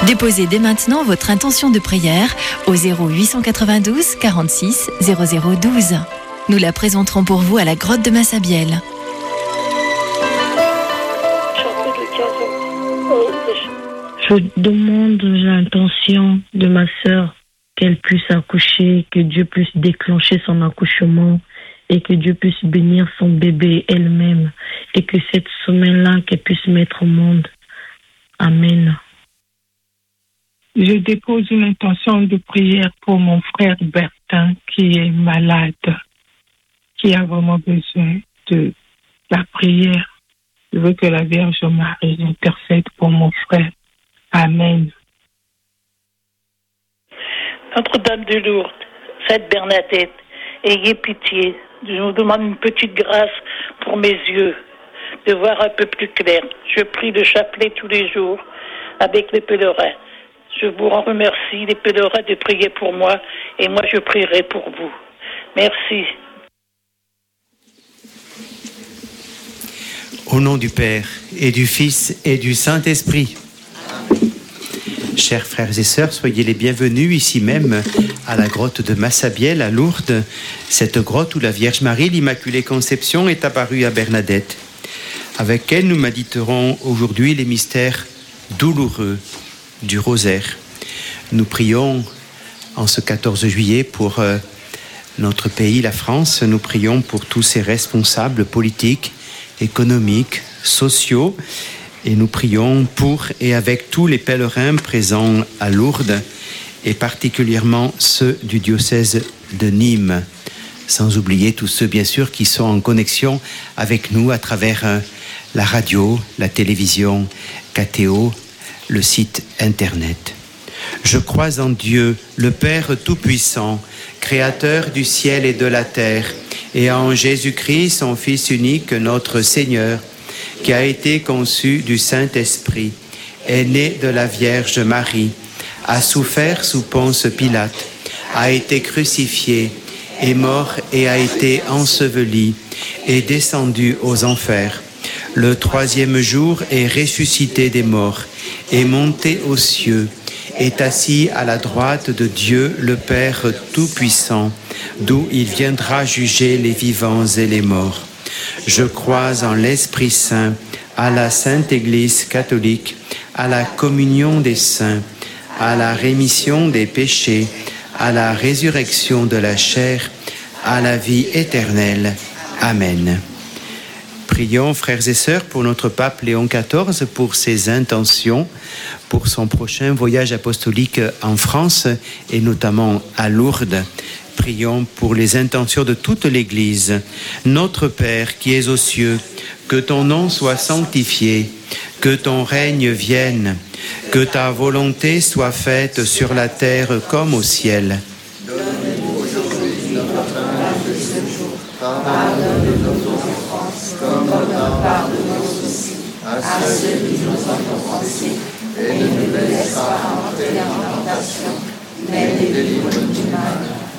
Déposez dès maintenant votre intention de prière au 0892 46 0012. Nous la présenterons pour vous à la grotte de Massabielle. Je demande l'intention de ma sœur qu'elle puisse accoucher, que Dieu puisse déclencher son accouchement et que Dieu puisse bénir son bébé elle-même et que cette semaine-là, qu'elle puisse mettre au monde. Amen. Je dépose une intention de prière pour mon frère Bertin qui est malade, qui a vraiment besoin de la prière. Je veux que la Vierge Marie intercède pour mon frère. Amen. Notre-Dame de Lourdes, Sainte Bernadette, ayez pitié. Je vous demande une petite grâce pour mes yeux, de voir un peu plus clair. Je prie le chapelet tous les jours avec les pèlerins. Je vous remercie, les pèlerins, de prier pour moi et moi je prierai pour vous. Merci. Au nom du Père et du Fils et du Saint-Esprit. Chers frères et sœurs, soyez les bienvenus ici même à la grotte de Massabielle à Lourdes, cette grotte où la Vierge Marie, l'Immaculée Conception, est apparue à Bernadette. Avec elle, nous méditerons aujourd'hui les mystères douloureux du rosaire. Nous prions en ce 14 juillet pour notre pays, la France. Nous prions pour tous ses responsables politiques, économiques, sociaux. Et nous prions pour et avec tous les pèlerins présents à Lourdes, et particulièrement ceux du diocèse de Nîmes, sans oublier tous ceux, bien sûr, qui sont en connexion avec nous à travers la radio, la télévision, KTO, le site Internet. Je crois en Dieu, le Père Tout-Puissant, Créateur du ciel et de la terre, et en Jésus-Christ, son Fils unique, notre Seigneur, qui a été conçu du Saint-Esprit, est né de la Vierge Marie, a souffert sous Ponce Pilate, a été crucifié, est mort et a été enseveli, est descendu aux enfers. Le troisième jour est ressuscité des morts, est monté aux cieux, est assis à la droite de Dieu le Père Tout-Puissant, d'où il viendra juger les vivants et les morts. Je crois en l'Esprit Saint, à la Sainte Église catholique, à la communion des saints, à la rémission des péchés, à la résurrection de la chair, à la vie éternelle. Amen. Prions, frères et sœurs, pour notre pape Léon XIV, pour ses intentions, pour son prochain voyage apostolique en France et notamment à Lourdes. Prions pour les intentions de toute l'Église. Notre Père qui es aux cieux, que ton nom soit sanctifié, que ton règne vienne, que ta volonté soit faite sur la terre comme au ciel. Donne-nous aujourd'hui notre pain de ce jour. Pardonne nos offenses, comme nous pardonnons aussi à ceux qui nous ont offensés. Et ne nous laisse pas entrer en tentation, mais délivre-nous du mal.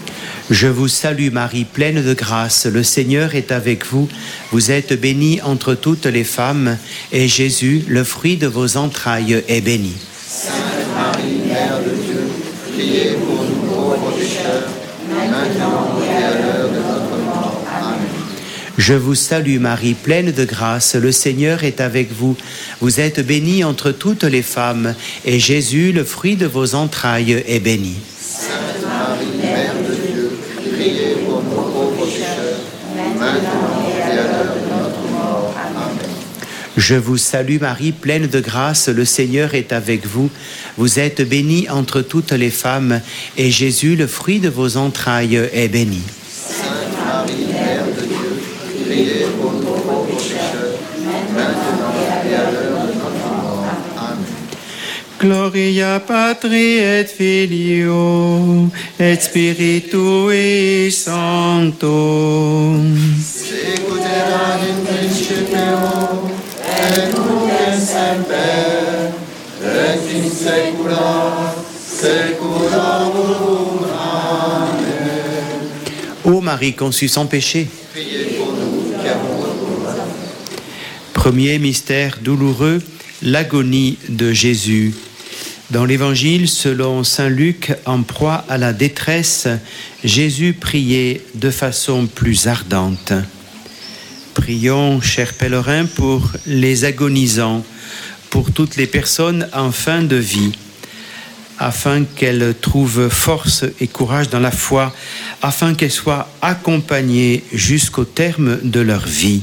Je vous salue Marie, pleine de grâce, le Seigneur est avec vous. Vous êtes bénie entre toutes les femmes, et Jésus, le fruit de vos entrailles, est béni. Sainte Marie, Mère de Dieu, priez pour nous pauvres pécheurs, maintenant et à l'heure de notre mort. Amen. Je vous salue Marie, pleine de grâce, le Seigneur est avec vous. Vous êtes bénie entre toutes les femmes, et Jésus, le fruit de vos entrailles, est béni. Sainte Marie, Mère de Dieu, priez pour nous pauvres pécheurs, maintenant et à l'heure de notre mort. Amen. Je vous salue Marie, pleine de grâce, le Seigneur est avec vous. Vous êtes bénie entre toutes les femmes, et Jésus, le fruit de vos entrailles, est béni. Sainte Marie, Mère de Dieu, priez pour nous pauvres pécheurs, maintenant et à l'heure de notre mort. Amen. Gloria Patri et Filio et Spiritui Sancto. Sicut in principio, et nunc et semper, et in saecula saeculorum. Amen. Ô Marie conçue sans péché. Priez pour nous qui avons recours à vous. Premier mystère douloureux, l'agonie de Jésus. Dans l'Évangile selon saint Luc, en proie à la détresse, Jésus priait de façon plus ardente. Prions, chers pèlerins, pour les agonisants, pour toutes les personnes en fin de vie, afin qu'elles trouvent force et courage dans la foi, afin qu'elles soient accompagnées jusqu'au terme de leur vie.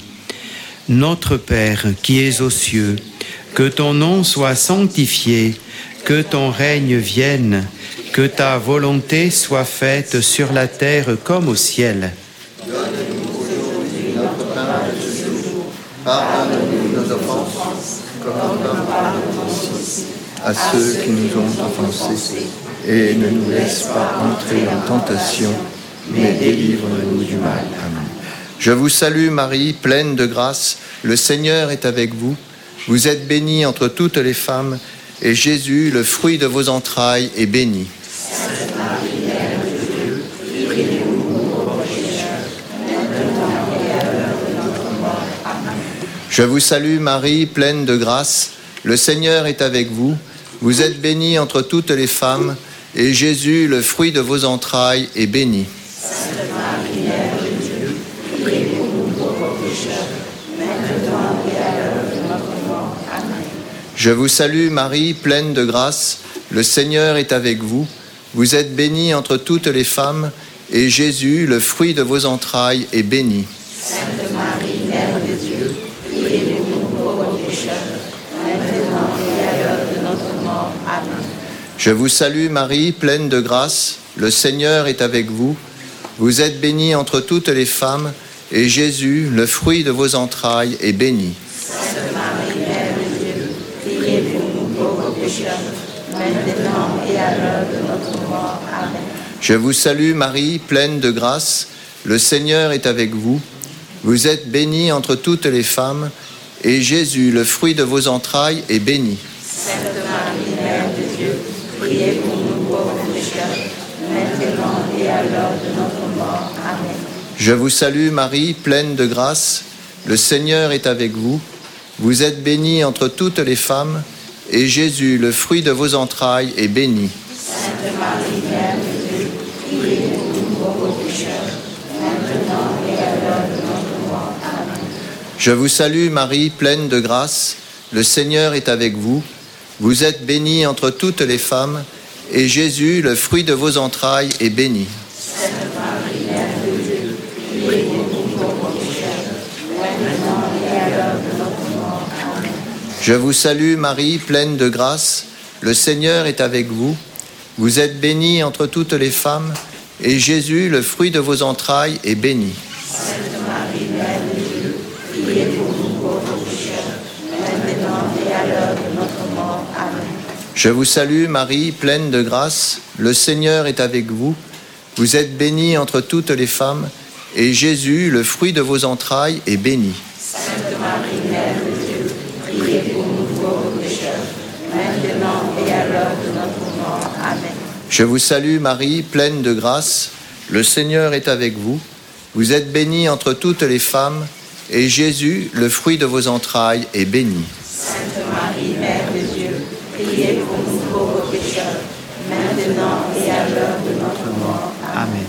Notre Père qui es aux cieux, que ton nom soit sanctifié, que ton règne vienne, que ta volonté soit faite sur la terre comme au ciel. Donne-nous aujourd'hui notre pain de ce jour. Pardonne-nous nos offenses, comme nous pardonnons aussi à ceux qui nous ont offensés. Et ne nous laisse pas entrer en tentation, mais délivre-nous du mal. Amen. Je vous salue Marie, pleine de grâce, le Seigneur est avec vous. Vous êtes bénie entre toutes les femmes, et Jésus, le fruit de vos entrailles, est béni. Sainte Marie, Mère de Dieu, priez pour nous pauvres pécheurs, maintenant et à l'heure de notre mort. Amen. Je vous salue Marie, pleine de grâce, le Seigneur est avec vous. Vous êtes bénie entre toutes les femmes, et Jésus, le fruit de vos entrailles, est béni. Sainte Marie, Mère de Dieu, priez pour nous pauvres pécheurs, maintenant et à l'heure de notre mort. Amen. Je vous salue Marie, pleine de grâce, le Seigneur est avec vous. Vous êtes bénie entre toutes les femmes, et Jésus, le fruit de vos entrailles, est béni. Sainte Marie, Mère de Dieu, priez pour nous pauvres pécheurs, maintenant et à l'heure de notre mort. Amen. Je vous salue Marie, pleine de grâce, le Seigneur est avec vous. Vous êtes bénie entre toutes les femmes, et Jésus, le fruit de vos entrailles, est béni. Sainte Marie, Mère de Dieu, priez pour nous pauvres pécheurs, maintenant et à l'heure de notre mort. Amen. Je vous salue Marie, pleine de grâce, le Seigneur est avec vous. Vous êtes bénie entre toutes les femmes, et Jésus, le fruit de vos entrailles, est béni. Sainte Marie, Mère de Dieu, priez pour nous pauvres pécheurs, maintenant et à l'heure de notre mort. Amen. Je vous salue Marie, pleine de grâce, le Seigneur est avec vous. Vous êtes bénie entre toutes les femmes, et Jésus, le fruit de vos entrailles, est béni. Sainte Marie, Mère de Dieu, priez pour nous pauvres pécheurs, maintenant et à l'heure de notre mort. Amen. Je vous salue Marie, pleine de grâce, le Seigneur est avec vous. Vous êtes bénie entre toutes les femmes, et Jésus, le fruit de vos entrailles, est béni. Sainte Marie, Mère de Dieu, priez pour nous pauvres pécheurs, maintenant et à l'heure de notre mort. Amen. Je vous salue Marie, pleine de grâce, le Seigneur est avec vous. Vous êtes bénie entre toutes les femmes, et Jésus, le fruit de vos entrailles, est béni. Sainte Marie, Mère de Dieu, priez pour nous pauvres pécheurs, maintenant et à l'heure de notre mort. Amen. Je vous salue Marie, pleine de grâce, le Seigneur est avec vous. Vous êtes bénie entre toutes les femmes, et Jésus, le fruit de vos entrailles, est béni. Sainte Marie, Mère de Dieu, priez pour nous pauvres pécheurs, maintenant et à l'heure de notre mort. Amen. Je vous salue Marie, pleine de grâce, le Seigneur est avec vous. Vous êtes bénie entre toutes les femmes, et Jésus, le fruit de vos entrailles, est béni. Sainte Marie, Mère de Dieu, priez pour nous pauvres pécheurs, maintenant et à l'heure de notre mort. Amen.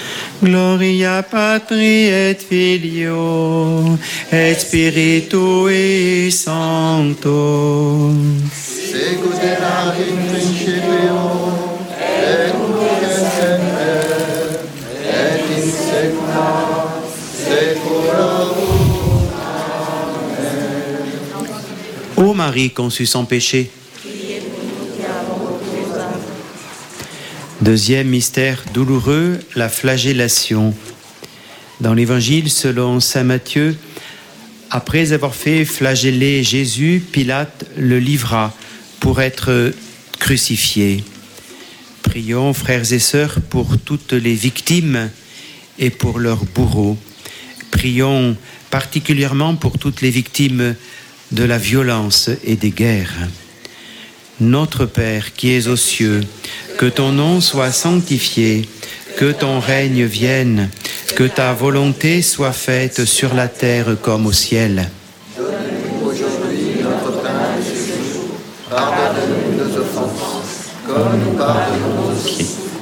Gloria Patri et Filio et Spiritui Sancto. Secuderat in principio, et nunc et semper, et in saecula saeculorum. Amen. Ô Marie conçue sans péché. Deuxième mystère douloureux, la flagellation. Dans l'Évangile selon saint Matthieu, après avoir fait flageller Jésus, Pilate le livra pour être crucifié. Prions, frères et sœurs, pour toutes les victimes et pour leurs bourreaux. Prions particulièrement pour toutes les victimes de la violence et des guerres. Notre Père qui es aux cieux, que ton nom soit sanctifié, que ton règne vienne, que ta volonté soit faite sur la terre comme au ciel. Donne-nous aujourd'hui notre pain de ce jour. Pardonne-nous nos offenses, offenses, comme nous pardonnons aussi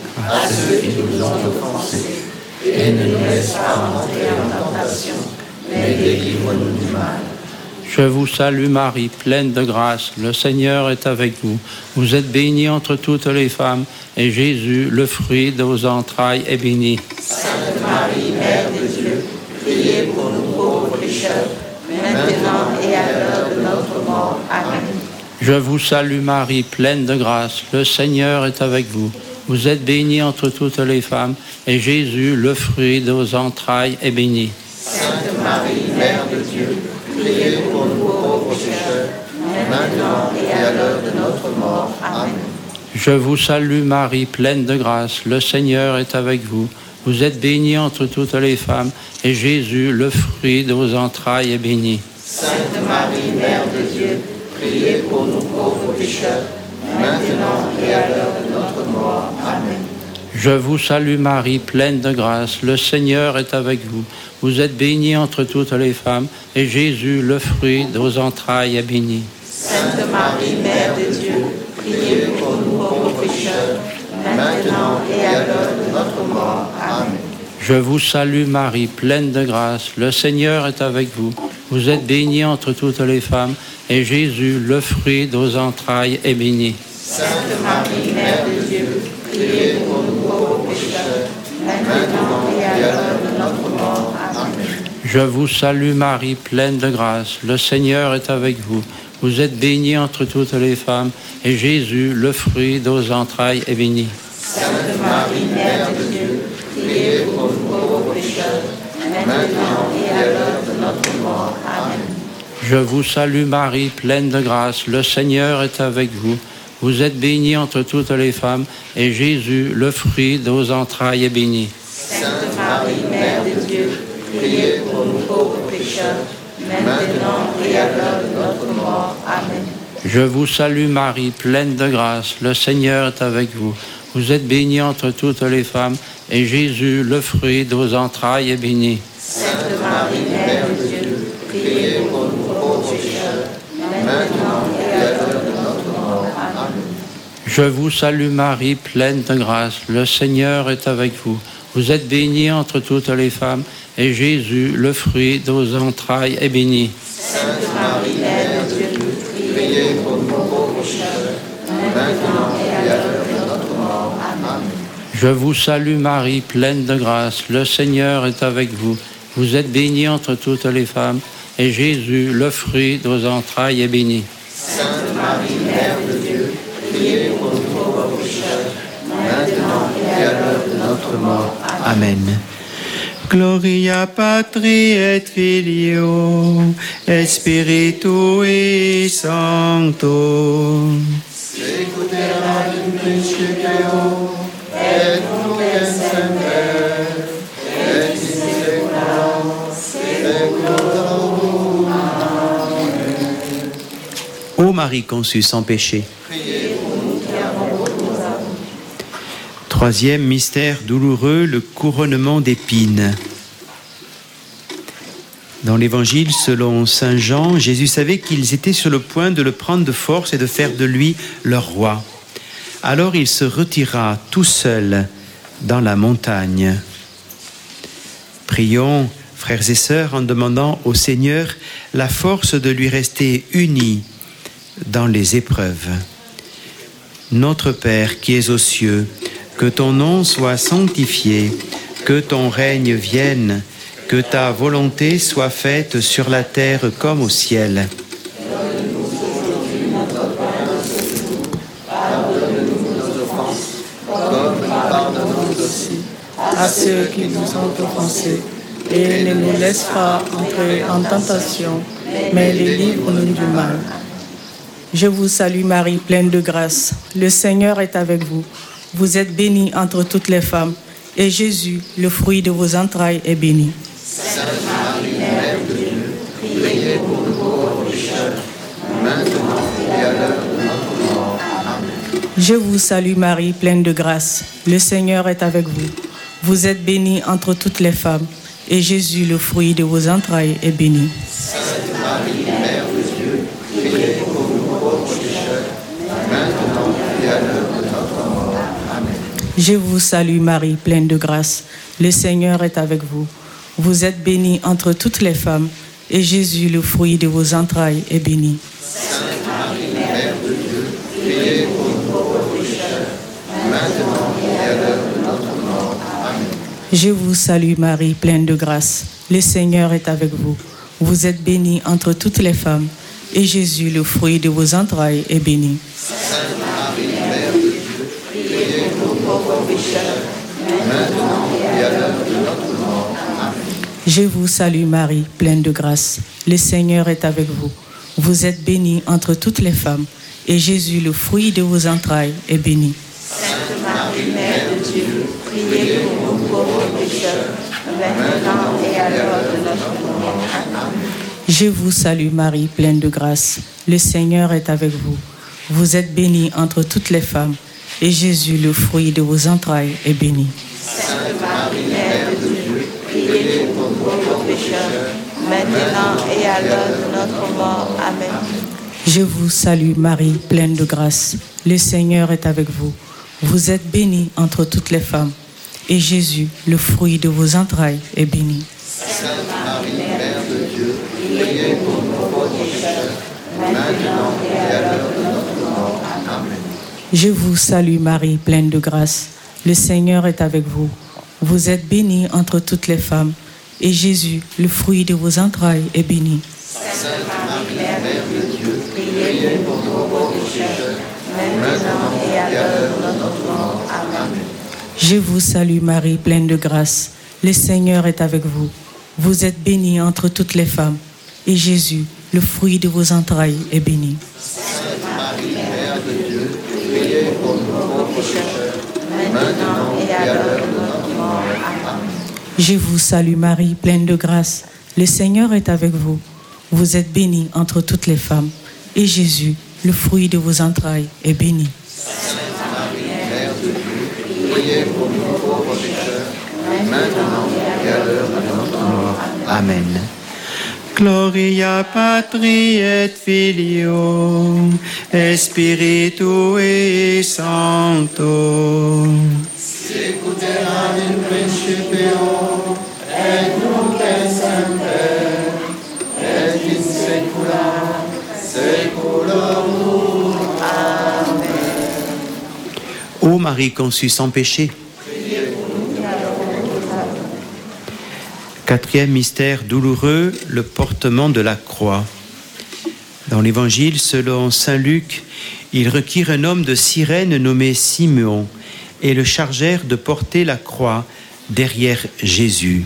à ceux qui nous ont offensés. Et ne nous laisse pas entrer en tentation, mais délivre-nous du mal. Je vous salue Marie, pleine de grâce, le Seigneur est avec vous. Vous êtes bénie entre toutes les femmes, et Jésus, le fruit de vos entrailles, est béni. Sainte Marie, Mère de Dieu, priez pour nous pauvres pécheurs, maintenant et à l'heure de notre mort. Amen. Je vous salue Marie, pleine de grâce, le Seigneur est avec vous. Vous êtes bénie entre toutes les femmes, et Jésus, le fruit de vos entrailles, est béni. Sainte Marie, Mère de Dieu, priez pour nous pauvres pécheurs, maintenant et à l'heure de notre mort. Amen. Je vous salue Marie, pleine de grâce, le Seigneur est avec vous. Vous êtes bénie entre toutes les femmes, et Jésus, le fruit de vos entrailles, est béni. Sainte Marie, Mère de Dieu, priez pour nous pauvres pécheurs, maintenant et à l'heure de notre mort. Amen. Je vous salue Marie, pleine de grâce, le Seigneur est avec vous. Vous êtes bénie entre toutes les femmes, et Jésus, le fruit de vos entrailles, est béni. Sainte Marie, Mère de Dieu, priez pour nous pauvres pécheurs, maintenant et à l'heure de notre mort. Amen. Je vous salue Marie, pleine de grâce, le Seigneur est avec vous. Vous êtes bénie entre toutes les femmes, et Jésus, le fruit de vos entrailles, est béni. Sainte Marie, Mère de Dieu, priez pour nous pauvres pécheurs, maintenant et à l'heure de notre mort. Amen. Je vous salue Marie, pleine de grâce, le Seigneur est avec vous. Vous êtes bénie entre toutes les femmes, et Jésus, le fruit de vos entrailles, est béni. Sainte Marie, Mère de Dieu, priez pour nous pauvres pécheurs, maintenant et à l'heure de notre mort. Amen. Je vous salue Marie, pleine de grâce, le Seigneur est avec vous. Vous êtes bénie entre toutes les femmes, et Jésus, le fruit de vos entrailles, est béni. Sainte Marie, Mère de Dieu, priez pour nous pauvres pécheurs, maintenant et à l'heure de notre mort. Amen. Je vous salue Marie, pleine de grâce, le Seigneur est avec vous. Vous êtes bénie entre toutes les femmes, et Jésus, le fruit de vos entrailles, est béni. Sainte Marie, Mère de Dieu, priez pour nous pauvres pécheurs, maintenant et à l'heure de notre mort. Amen. Je vous salue Marie, pleine de grâce, le Seigneur est avec vous. Vous êtes bénie entre toutes les femmes, et Jésus, le fruit de vos entrailles, est béni. Sainte Marie, Mère de Dieu, priez pour nous pauvres pécheurs, maintenant et à l'heure de notre mort. Amen. Je vous salue Marie, pleine de grâce, le Seigneur est avec vous. Vous êtes bénie entre toutes les femmes, et Jésus, le fruit de vos entrailles, est béni. Sainte Marie, Mère de Dieu, priez pour nous pauvres pécheurs, maintenant et à l'heure de notre mort. Amen. Gloria Patri et Filio et Spiritui Sancto. Secutera in principio, et nunc et semper, et in saecula saeculorum. Amen. Ô Marie conçue sans péché. Priez pour nous qui avons recours à vous. Troisième mystère douloureux, le couronnement d'épines. Dans l'évangile selon saint Jean, Jésus savait qu'ils étaient sur le point de le prendre de force et de faire de lui leur roi. Alors il se retira tout seul dans la montagne. Prions, frères et sœurs, en demandant au Seigneur la force de lui rester unis dans les épreuves. Notre Père qui es aux cieux, que ton nom soit sanctifié, que ton règne vienne, que ta volonté soit faite sur la terre comme au ciel. Donne-nous aujourd'hui notre pain de ce jour. Pardonne-nous nos offenses, comme nous pardonnons aussi à ceux qui nous ont offensés. Et ne nous laisse pas entrer en tentation, mais délivre-nous du mal. Je vous salue Marie, pleine de grâce. Le Seigneur est avec vous. Vous êtes bénie entre toutes les femmes, et Jésus, le fruit de vos entrailles, est béni. Sainte Marie, Mère de Dieu, priez pour nous pauvres pécheurs, maintenant et à l'heure de notre mort. Amen. Je vous salue Marie, pleine de grâce. Le Seigneur est avec vous. Vous êtes bénie entre toutes les femmes, et Jésus, le fruit de vos entrailles, est béni. Sainte Marie, Mère de Dieu, priez pour nous pauvres pécheurs, maintenant et et à l'heure de notre mort. Amen. Je vous salue Marie, pleine de grâce. Le Seigneur est avec vous. Vous êtes bénie entre toutes les femmes, et Jésus, le fruit de vos entrailles, est béni. Sainte Marie, Mère de Dieu, priez pour nous pauvres pécheurs, maintenant et à l'heure de notre mort. Amen. Je vous salue Marie, pleine de grâce. Le Seigneur est avec vous. Vous êtes bénie entre toutes les femmes, et Jésus, le fruit de vos entrailles, est béni. Sainte Marie, Mère de Dieu, priez pour nous pauvres pécheurs, maintenant et à l'heure de notre mort. Amen. Je vous salue Marie, pleine de grâce. Le Seigneur est avec vous. Vous êtes bénie entre toutes les femmes, et Jésus, le fruit de vos entrailles, est béni. Sainte Marie, Mère de Dieu, priez pour nous pauvres pécheurs, maintenant et à l'heure de notre mort. Amen. Je vous salue Marie, pleine de grâce. Le Seigneur est avec vous. Vous êtes bénie entre toutes les femmes, et Jésus, le fruit de vos entrailles, est béni. Sainte Marie, Mère de Dieu, priez pour nous pauvres pécheurs, maintenant et à l'heure de notre mort. Amen. Je vous salue Marie, pleine de grâce. Le Seigneur est avec vous. Vous êtes bénie entre toutes les femmes, et Jésus, le fruit de vos entrailles, est béni. Sainte Marie, Mère de Dieu, priez pour nous pauvres pécheurs, maintenant et à l'heure de notre mort. Amen. Je vous salue Marie, pleine de grâce. Le Seigneur est avec vous. Vous êtes bénie entre toutes les femmes, et Jésus, le fruit de vos entrailles, est béni. Sainte Marie, Mère de Dieu, priez pour nous pauvres pécheurs, maintenant et à l'heure de notre mort. Amen. Je vous salue Marie, pleine de grâce. Le Seigneur est avec vous. Vous êtes bénie entre toutes les femmes, et Jésus, le fruit de vos entrailles, est béni. Sainte Marie, Mère de Dieu, priez pour nous pauvres pécheurs, maintenant et à l'heure de notre mort. Amen. Je vous salue Marie, pleine de grâce. Le Seigneur est avec vous. Vous êtes bénie entre toutes les femmes, et Jésus, le fruit de vos entrailles, est béni. Sainte Marie, Mère de Dieu, priez pour nous pauvres pécheurs, maintenant et à l'heure de notre mort. Amen. Gloria Patri et Filio et Spiritui Sancto. Sicuteram in principio, et nunc et semper, et in saecula saeculorum. Amen. Ô Marie conçue sans péché. Quatrième mystère douloureux, le portement de la croix. Dans l'évangile selon saint Luc, ils requirent un homme de Cyrène nommé Simeon et le chargèrent de porter la croix derrière Jésus.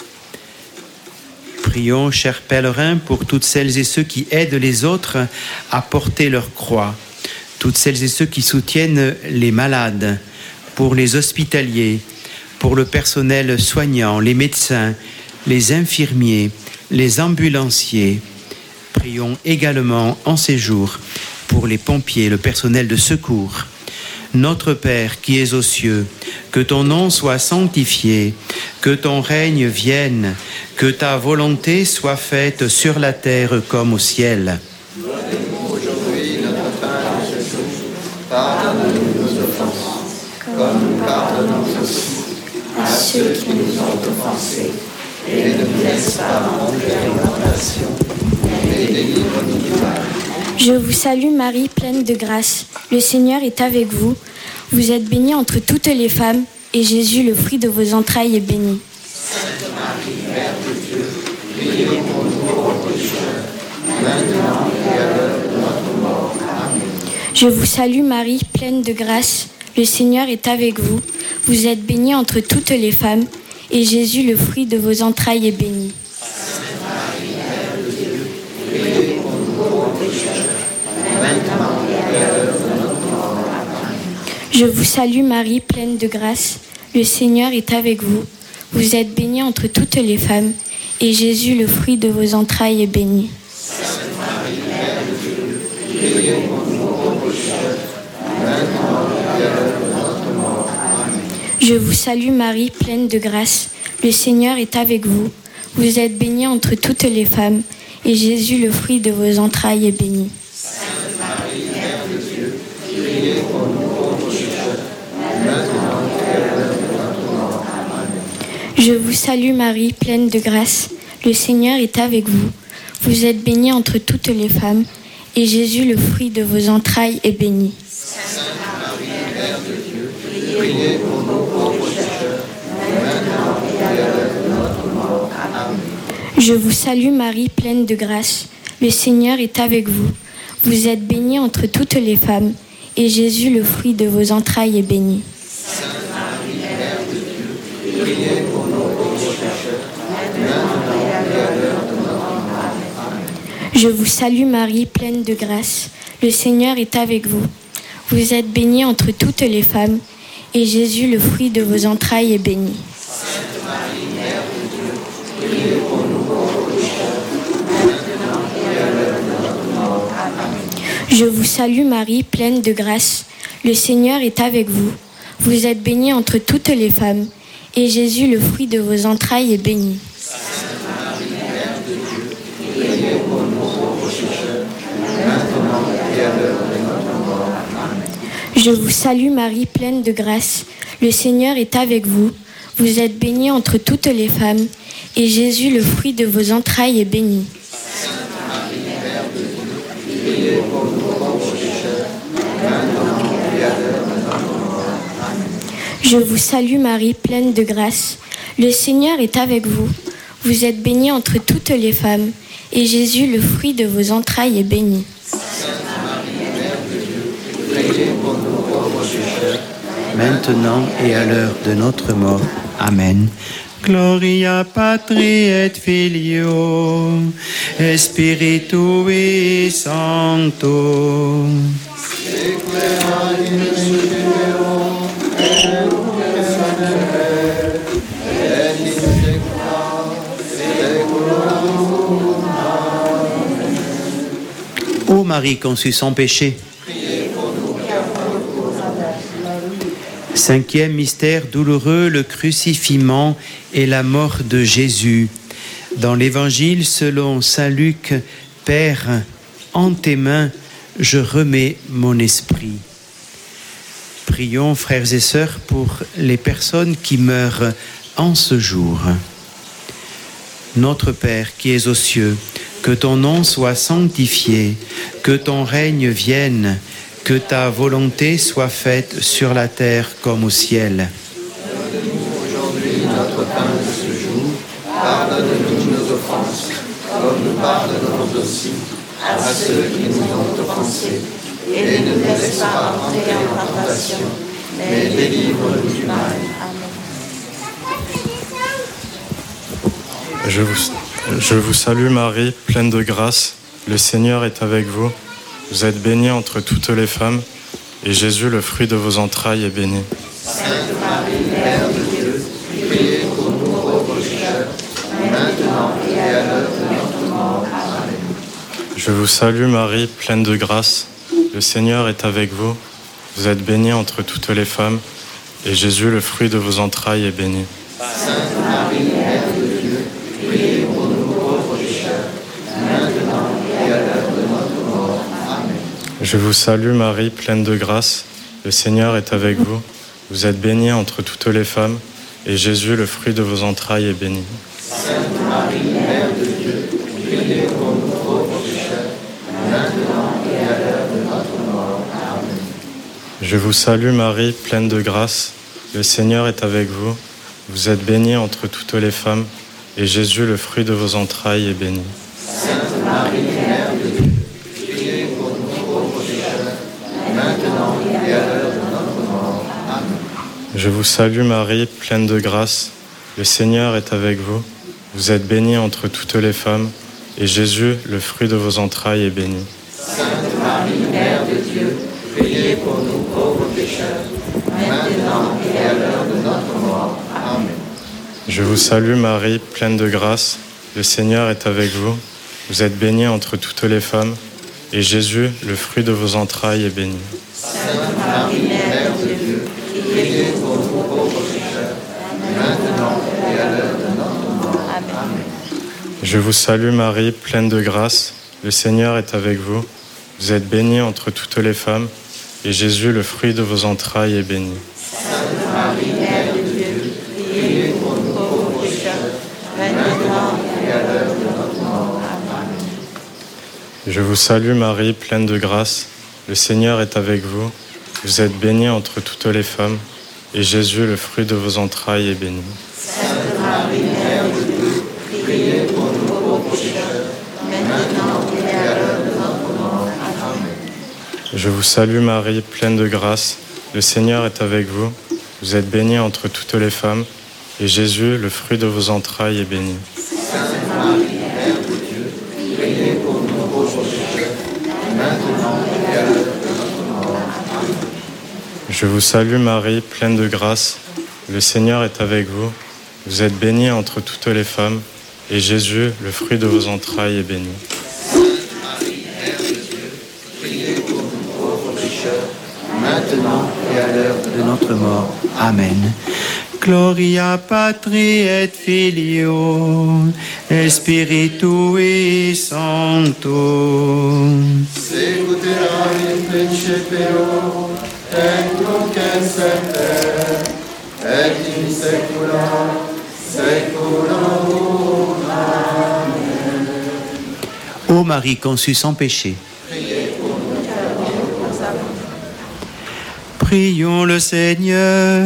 Prions, chers pèlerins, pour toutes celles et ceux qui aident les autres à porter leur croix, toutes celles et ceux qui soutiennent les malades, pour les hospitaliers, pour le personnel soignant, les médecins, les infirmiers, les ambulanciers. Prions également en ces jours pour les pompiers, le personnel de secours. Notre Père qui es aux cieux, que ton nom soit sanctifié, que ton règne vienne, que ta volonté soit faite sur la terre comme au ciel. Donne-nous aujourd'hui notre pain de ce jour. Pardonne-nous nos offenses, comme nous pardonnons aussi à ceux qui nous ont offensés. Et ne nous laisse pas entrer en tentation, mais délivre-nous du mal. Je vous salue Marie, pleine de grâce. Le Seigneur est avec vous. Vous êtes bénie entre toutes les femmes, et Jésus, le fruit de vos entrailles, est béni. Sainte Marie, Mère de Dieu, priez pour nous pauvres pécheurs, maintenant et à l'heure de notre mort. Amen. Je vous salue Marie, pleine de grâce. Le Seigneur est avec vous. Vous êtes bénie entre toutes les femmes, et Jésus, le fruit de vos entrailles, est béni. Sainte Marie, Mère de Dieu, priez pour nous pauvres pécheurs, maintenant et à l'heure de notre mort. Amen. Je vous salue Marie, pleine de grâce. Le Seigneur est avec vous. Vous êtes bénie entre toutes les femmes, et Jésus, le fruit de vos entrailles, est béni. Sainte Marie, Mère de Dieu, priez pour nous pauvres pécheurs, maintenant et à l'heure de notre mort. Amen. Je vous salue Marie, pleine de grâce. Le Seigneur est avec vous. Vous êtes bénie entre toutes les femmes, et Jésus, le fruit de vos entrailles, est béni. Sainte Marie, Mère de Dieu, priez pour nous pauvres pécheurs, maintenant et à l'heure de notre mort. Amen. Je vous salue Marie, pleine de grâce. Le Seigneur est avec vous. Vous êtes bénie entre toutes les femmes, et Jésus, le fruit de vos entrailles, est béni. Sainte Marie, Mère de Dieu, priez pour nous pauvres pécheurs, maintenant et à l'heure de notre mort. Amen. Je vous salue Marie, pleine de grâce. Le Seigneur est avec vous. Vous êtes bénie entre toutes les femmes, et Jésus, le fruit de vos entrailles, est béni. Sainte Marie, Mère de Dieu, priez pour nous pauvres pécheurs, maintenant et à l'heure de notre mort. Amen. Je vous salue Marie, pleine de grâce. Le Seigneur est avec vous. Vous êtes bénie entre toutes les femmes, et Jésus, le fruit de vos entrailles, est béni. Sainte Marie, Mère de Dieu, priez pour nous pauvres pécheurs, maintenant et à l'heure de notre mort. Amen. Je vous salue Marie, pleine de grâce. Le Seigneur est avec vous. Vous êtes bénie entre toutes les femmes, et Jésus, le fruit de vos entrailles, est béni. Sainte Marie, Mère de Dieu, priez pour nous pauvres pécheurs, maintenant et à l'heure de notre mort. Amen. Je vous salue Marie, pleine de grâce. Le Seigneur est avec vous. Vous êtes bénie entre toutes les femmes, et Jésus, le fruit de vos entrailles, est béni. Sainte Marie, Mère de Dieu, priez pour nous pauvres pécheurs, maintenant et à l'heure de notre mort. Amen. Je vous salue Marie, pleine de grâce. Le Seigneur est avec vous. Vous êtes bénie entre toutes les femmes, et Jésus, le fruit de vos entrailles, est béni. Sainte Marie, Mère de Dieu, priez pour nous pauvres pécheurs, maintenant et à l'heure de notre mort. Amen. Gloria Patri et Filio, et Spiritui Sancto. Ô Marie conçue sans péché. Cinquième mystère douloureux, le crucifixion et la mort de Jésus. Dans l'Évangile selon saint Luc, Père, en tes mains, je remets mon esprit. Prions, frères et sœurs, pour les personnes qui meurent en ce jour. Notre Père qui es aux cieux, que ton nom soit sanctifié, que ton règne vienne, que ta volonté soit faite sur la terre comme au ciel. Donne-nous aujourd'hui notre pain de ce jour. Pardonne-nous nos offenses, comme nous pardonnons aussi à ceux qui nous ont offensés. Et ne nous laisse pas entrer en tentation, mais délivre-nous du mal. Je vous salue Marie, pleine de grâce. Le Seigneur est avec vous. Vous êtes bénie entre toutes les femmes, et Jésus, le fruit de vos entrailles, est béni. Sainte Marie, Mère de Dieu, priez pour nous pauvres pécheurs, maintenant et à l'heure de notre mort. Amen. Je vous salue Marie, pleine de grâce. Le Seigneur est avec vous. Vous êtes bénie entre toutes les femmes, et Jésus, le fruit de vos entrailles, est béni. Sainte Marie, Mère de Dieu, priez pour nous pauvres pécheurs, maintenant et à l'heure de notre mort. Amen. Je vous salue Marie, pleine de grâce. Le Seigneur est avec vous. Vous êtes bénie entre toutes les femmes, et Jésus, le fruit de vos entrailles, est béni. Sainte Marie, Mère de Dieu, priez pour nous pauvres pécheurs, maintenant et à l'heure de notre mort. Amen. Je vous salue Marie, pleine de grâce. Le Seigneur est avec vous. Vous êtes bénie entre toutes les femmes, et Jésus, le fruit de vos entrailles, est béni. Sainte Marie, Mère de Dieu, priez pour nous pauvres pécheurs, maintenant et à l'heure de notre mort. Amen. Je vous salue Marie, pleine de grâce. Le Seigneur est avec vous. Vous êtes bénie entre toutes les femmes, et Jésus, le fruit de vos entrailles, est béni. Sainte Marie, Mère de Dieu, priez pour nous pauvres pécheurs, maintenant et à l'heure de notre mort. Amen. Je vous salue Marie, pleine de grâce. Le Seigneur est avec vous. Vous êtes bénie entre toutes les femmes, et Jésus, le fruit de vos entrailles, est béni. Sainte Marie, Mère de Dieu, priez pour nous pauvres pécheurs, maintenant et à l'heure de notre mort. Amen. Je vous salue Marie, pleine de grâce. Le Seigneur est avec vous. Vous êtes bénie entre toutes les femmes, et Jésus, le fruit de vos entrailles, est béni. Sainte Marie, Mère de Dieu, priez pour nous pauvres pécheurs, maintenant et à l'heure de notre mort. Amen. Je vous salue Marie, pleine de grâce. Le Seigneur est avec vous. Vous êtes bénie entre toutes les femmes, et Jésus, le fruit de vos entrailles, est béni. Sainte Marie, Mère de Dieu, priez pour nous pauvres pécheurs, maintenant et à l'heure de notre mort. Amen. Je vous salue Marie, pleine de grâce. Le Seigneur est avec vous. Vous êtes bénie entre toutes les femmes, et Jésus, le fruit de vos entrailles, est béni. Sainte Marie, Mère de Dieu, priez pour nous pauvres pécheurs, maintenant et à l'heure de notre mort. Amen. Je vous salue Marie, pleine de grâce. Le Seigneur est avec vous. Vous êtes bénie entre toutes les femmes, et Jésus, le fruit de vos entrailles, est béni. Sainte Marie, Mère de Dieu, priez pour nous pauvres pécheurs, maintenant et à l'heure de notre mort. Amen. Gloria Patri et Filio et Spiritui Sancto. Secuteram in principio et nunc in semper et in saecula saeculorum. Amen. Ô Marie conçue sans péché, Priez pour nous. prions le Seigneur.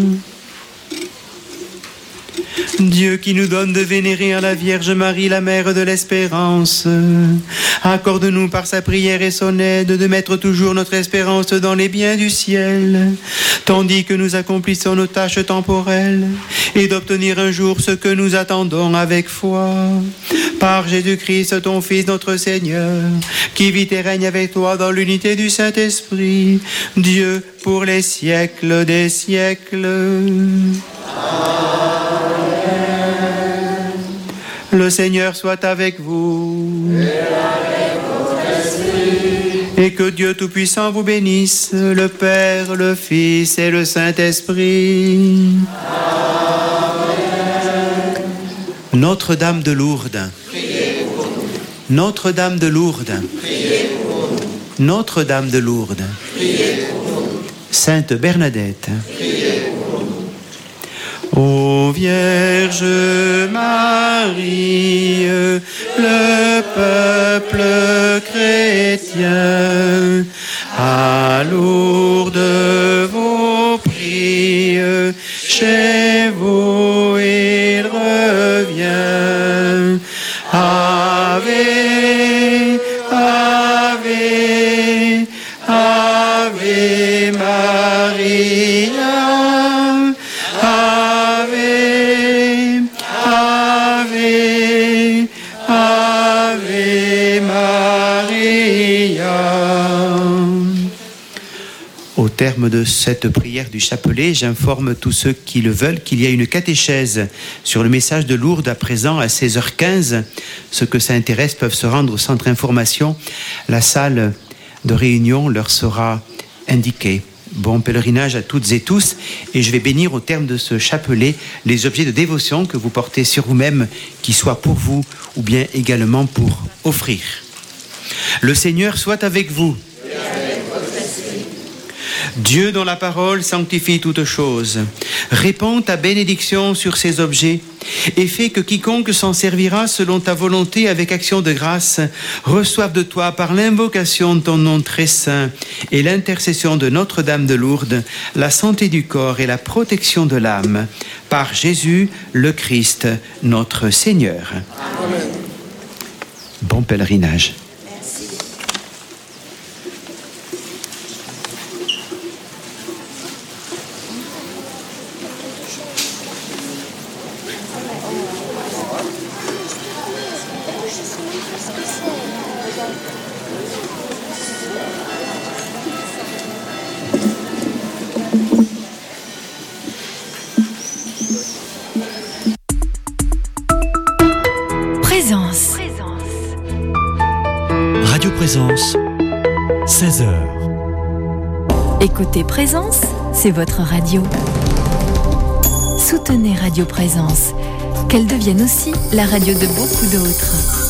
Dieu qui nous donne de vénérer à la Vierge Marie, la mère de l'espérance, accorde-nous par sa prière et son aide de mettre toujours notre espérance dans les biens du ciel, tandis que nous accomplissons nos tâches temporelles, et d'obtenir un jour ce que nous attendons avec foi. Par Jésus-Christ, ton Fils, notre Seigneur, qui vit et règne avec toi dans l'unité du Saint-Esprit, Dieu pour les siècles des siècles. Le Seigneur soit avec vous. Et avec votre esprit. Et que Dieu Tout-Puissant vous bénisse, le Père, le Fils et le Saint-Esprit. Amen. Notre-Dame de Lourdes. Priez pour nous. Notre-Dame de Lourdes. Priez pour nous. Notre-Dame de Lourdes. Priez pour nous. Sainte Bernadette. Priez pour nous. Ô Vierge Marie, le peuple chrétien, à Lourdes vous prie, chez vous il revient. Ave, Ave, Ave Maria. Au terme de cette prière du chapelet, j'informe tous ceux qui le veulent qu'il y a une catéchèse sur le message de Lourdes à présent à 16h15. Ceux que ça intéresse peuvent se rendre au centre information. La salle de réunion leur sera indiquée. Bon pèlerinage à toutes et tous, et je vais bénir au terme de ce chapelet les objets de dévotion que vous portez sur vous-même, qu'ils soient pour vous ou bien également pour offrir. Le Seigneur soit avec vous. Dieu dont la parole sanctifie toutes choses, répands ta bénédiction sur ces objets et fais que quiconque s'en servira selon ta volonté avec action de grâce reçoive de toi par l'invocation de ton nom très saint et l'intercession de Notre-Dame de Lourdes la santé du corps et la protection de l'âme par Jésus le Christ notre Seigneur. Amen. Bon pèlerinage. Radio Présence, 16h. Écoutez Présence, c'est votre radio. Soutenez Radio Présence, qu'elle devienne aussi la radio de beaucoup d'autres.